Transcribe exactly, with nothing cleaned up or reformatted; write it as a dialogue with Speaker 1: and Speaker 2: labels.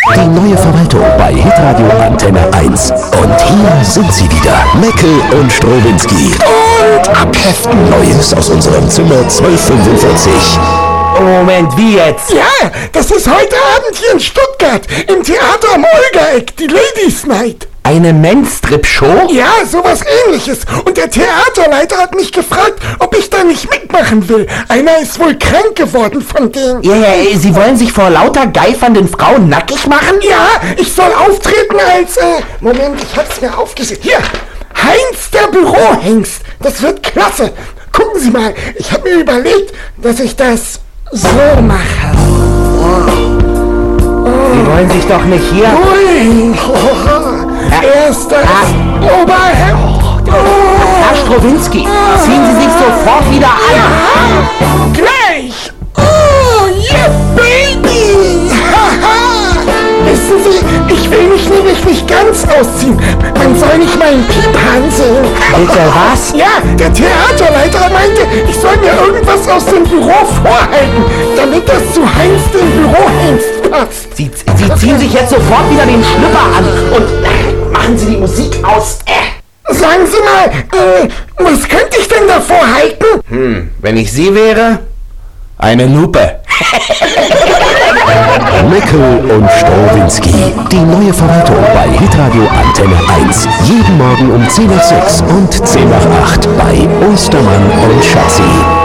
Speaker 1: Die neue Verwaltung bei Hitradio Antenne eins. Und hier sind sie wieder, Meckel und Strowinski. Und abheften Neues aus unserem Zimmer zwölfhundertfünfundvierzig.
Speaker 2: Moment, wie jetzt?
Speaker 3: Ja, das ist heute Abend hier in Stuttgart, im Theater am Olga-Eck, die Ladies Night.
Speaker 2: Eine Menstrip-Show?
Speaker 3: Ja, sowas ähnliches. Und der Theaterleiter hat mich gefragt, ob ich da nicht mitmachen will. Einer ist wohl krank geworden von denen.
Speaker 2: Ja, ja, Sie wollen sich vor lauter geifernden Frauen nackig machen?
Speaker 3: Ja, ich soll auftreten als, äh, Moment, ich hab's mir aufgeschrieben. Hier, Heinz der Bürohengst. Das wird klasse. Gucken Sie mal, ich habe mir überlegt, dass ich das so mache.
Speaker 2: Sie wollen sich doch nicht hier...
Speaker 3: Ui, erster
Speaker 2: Ah.
Speaker 3: Oberhemd.
Speaker 2: Herr Strowinski, ziehen Sie sich sofort wieder an.
Speaker 3: Ja, gleich. Oh, yeah, baby. Haha. Wissen Sie, ich will mich nämlich nicht ganz ausziehen. Man soll nicht meinen Piephahn sehen.
Speaker 2: Bitte was?
Speaker 3: Ja, der Theaterleiter meinte, ich soll mir irgendwas aus dem Büro vorhalten, damit das zu Heinz dem Bürohengst passt.
Speaker 2: Sie, Sie ziehen sich jetzt sofort wieder den Schlüpper an und äh, machen Sie die Musik aus. Äh.
Speaker 3: Sagen Sie mal, äh, was könnte ich denn davor halten?
Speaker 2: Hm, wenn ich Sie wäre, eine Lupe.
Speaker 1: Meckel und Strowinski. Die neue Verwaltung bei Hitradio Antenne eins. Jeden Morgen um zehn nach sechs und zehn nach acht bei Ostermann und Schatzi.